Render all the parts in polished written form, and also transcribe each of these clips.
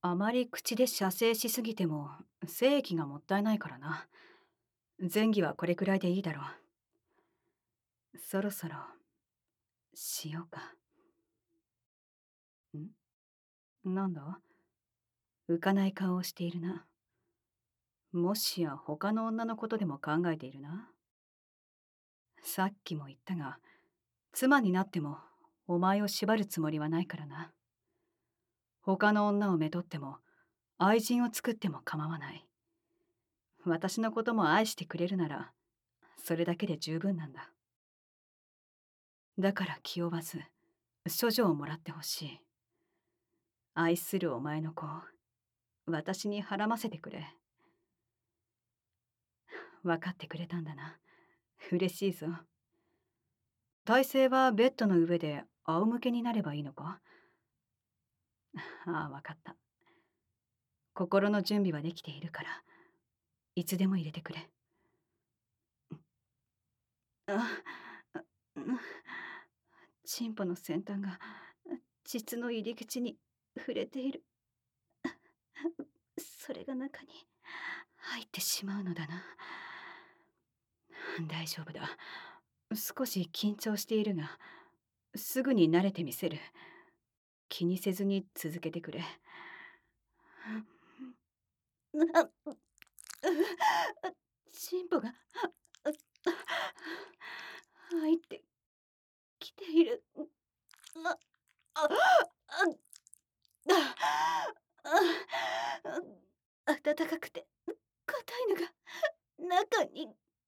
あまり口で射精しすぎても精液がもったいないからな。前儀はこれくらいでいいだろう。そろそろしようか。なんだ、浮かない顔をしているな。もしや他の女のことでも考えているな。さっきも言ったが、妻になってもお前を縛るつもりはないからな。他の女をめとっても愛人を作っても構わない。私のことも愛してくれるならそれだけで十分なんだ。だから気負わず処女をもらってほしい。愛するお前の子を私にはらませてくれ。分かってくれたんだな。嬉しいぞ。体勢はベッドの上で仰向けになればいいのか？ああ、分かった。心の準備はできているから、いつでも入れてくれ。あ、うんチンポの先端が膣の入り口に触れている。それが中に入ってしまうのだな。大丈夫だ。少し緊張しているが、すぐに慣れてみせる。気にせずに続けてくれ。チンポが入ってきている。あ、あ、あ、暖かくて硬いのが中に。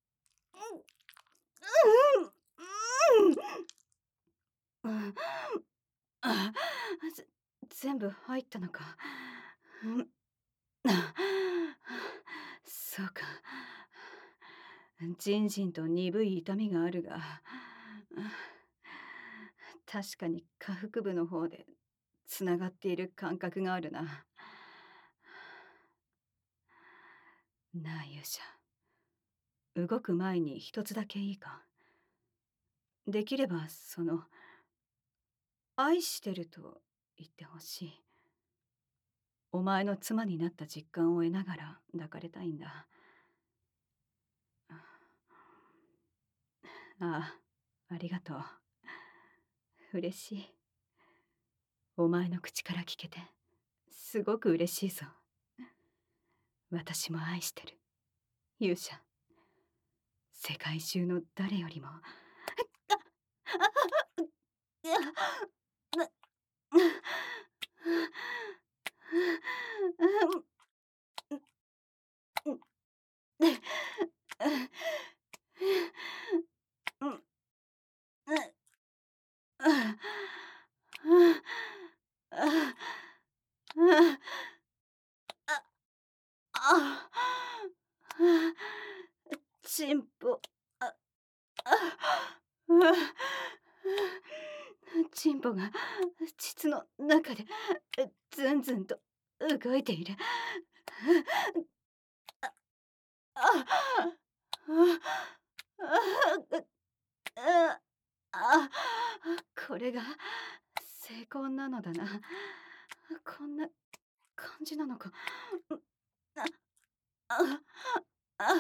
うんあ全部入ったのか。うんあそうか。じんじんと鈍い痛みがあるが、確かに下腹部の方でつながっている感覚があるな。なあ勇者、動く前に一つだけいいか？できれば愛してると言ってほしい。お前の妻になった実感を得ながら抱かれたいんだ。ああ、ありがとう。嬉しい。お前の口から聞けて、すごく嬉しいぞ。私も愛してる。勇者。世界中の誰よりも。チンポ。ああチンポが膣の中でずんずんと動いている。あああこれが成功なのだな。こんな感じなのか。あああ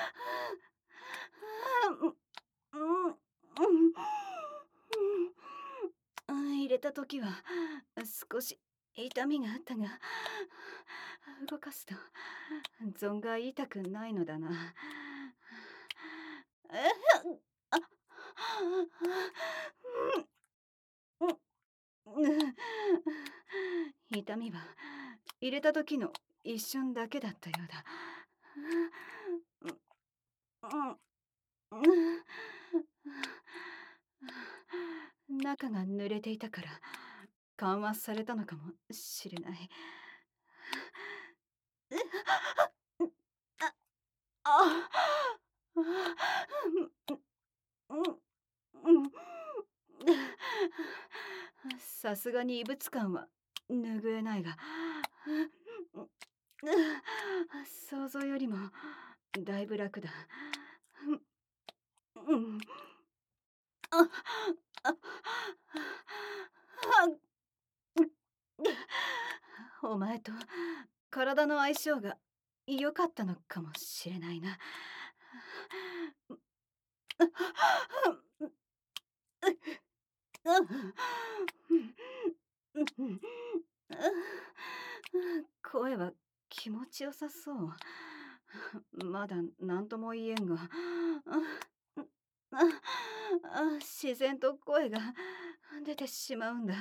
うん入れた時は少し痛みがあったが、動かすと存外痛くないのだな。痛みは入れた時の一瞬だけだったようだ。中が濡れていたから緩和されたのかもしれない。あさすがに異物感は拭えないが、想像よりもだいぶ楽だ。ああお前と体の相性が良かったのかもしれないな。声は気持ちよさそう。まだ何とも言えんが、自然と声が出てしまうんだ。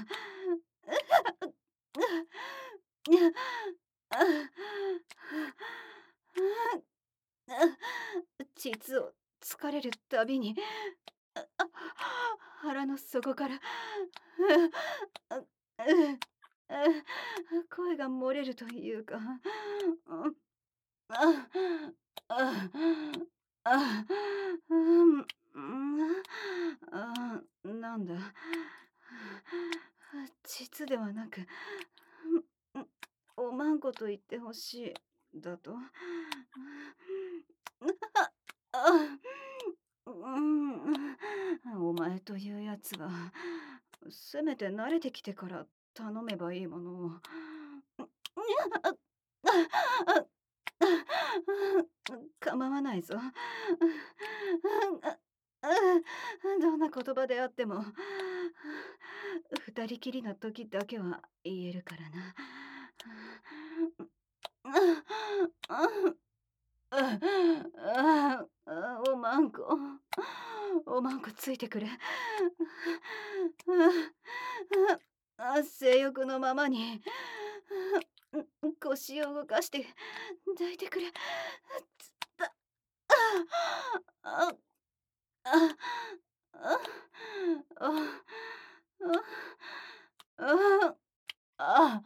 膣を疲れるたびに腹の底から声が漏れるというか、なんだ、膣ではなく、おまんこと言ってほしいだと。お前というやつは、せめて慣れてきてから頼めばいいものを。構わないぞ。どんな言葉であっても、二人きりの時だけは言えるからな。おまんこ、おまんこついてくれ。性欲のままに腰を動かして抱いてくれ。つったああああああ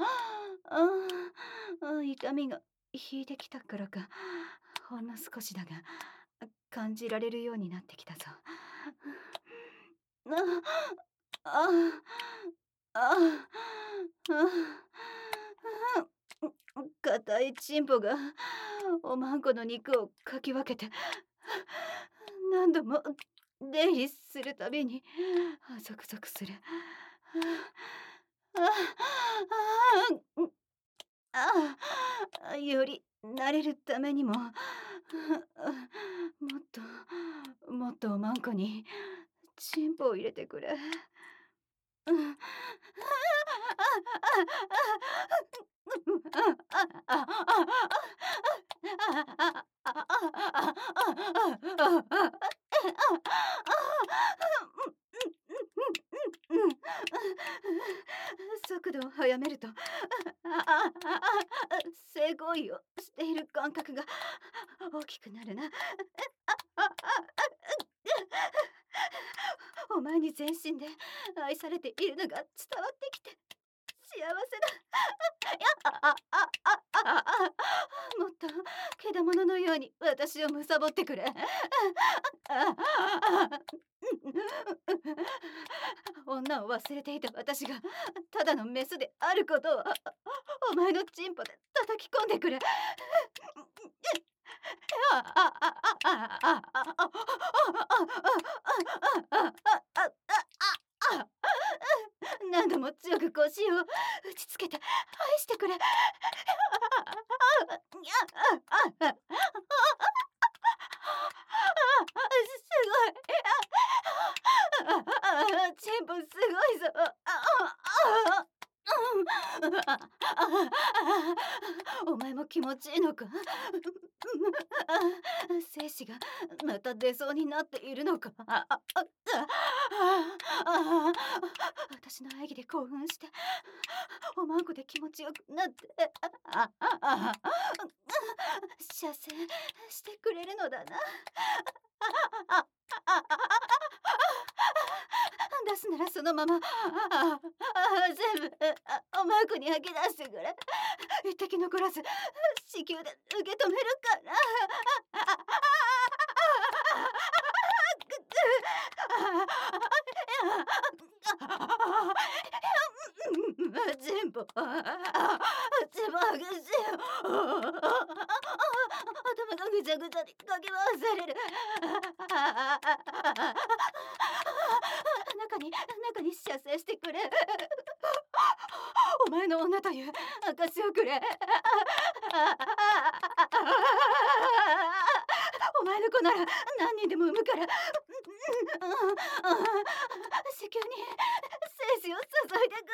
痛みが引いてきたからか、ほんの少しだが感じられるようになってきたぞ。ああ硬いチンポがおまんこの肉をかき分けて何度も出入りするたびにゾクゾクする。より慣れるためにも、もっもっとおまんこにチンポを入れてくれ。速度を速めると、性行為をしている感覚が大きくなるな。お前に全身で愛されているのが伝わってきて幸せだ。もっとけだもののように私を貪ってくれ。女を忘れていた私がただのメスであることをお前のチンポで叩き込んでくれ。何度も強く腰を打ちつけて愛してくれ。すごい。チンポすごいぞ。お前も気持ちいいのか。精子がまた出そうになっているのか。私の演技で興奮しておまんこで気持ちよくなって射精してくれるのだな。出すならそのまま全部おまんこに吐き出してくれ。一滴残らず子宮で受け止めるから。全部激しいよ。頭がぐちゃぐちゃにかき回される。中に射精してくれ。 お前の女という証をくれ。お前の子なら何人でも産むから。子宮に精子を注いでくれ。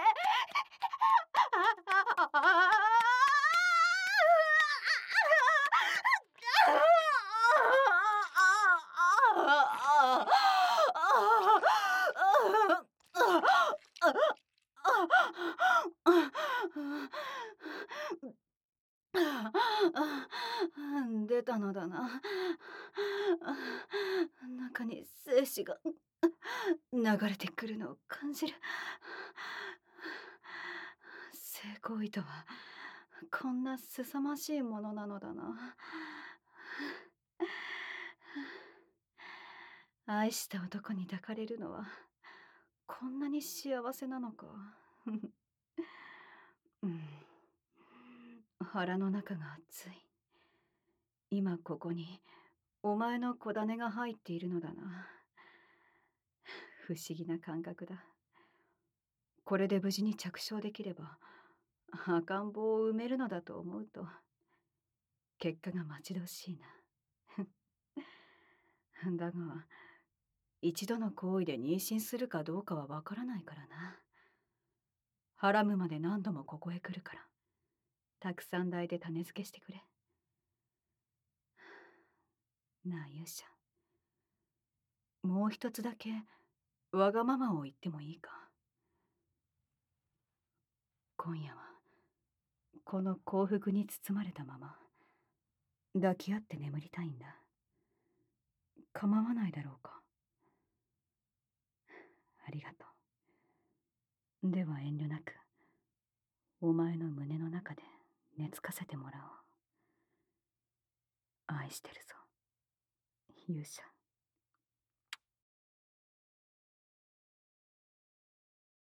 出たのだな。中に精子が流れてくるのを感じる。性行為とはこんな凄まじいものなのだな。愛した男に抱かれるのはこんなに幸せなのか。うん、腹の中が熱い。今ここにお前の子種が入っているのだな。不思議な感覚だ。これで無事に着床できれば赤ん坊を産めるのだと思うと結果が待ち遠しいな。だが一度の行為で妊娠するかどうかはわからないからな。ハラムまで何度もここへ来るからたくさん代で種付けしてくれ。なあ勇者、もう一つだけわがままを言ってもいいか。今夜はこの幸福に包まれたまま抱き合って眠りたいんだ。構わないだろうか。ありがとう。では遠慮なくお前の胸の中で寝つかせてもらおう。愛してるぞ勇者。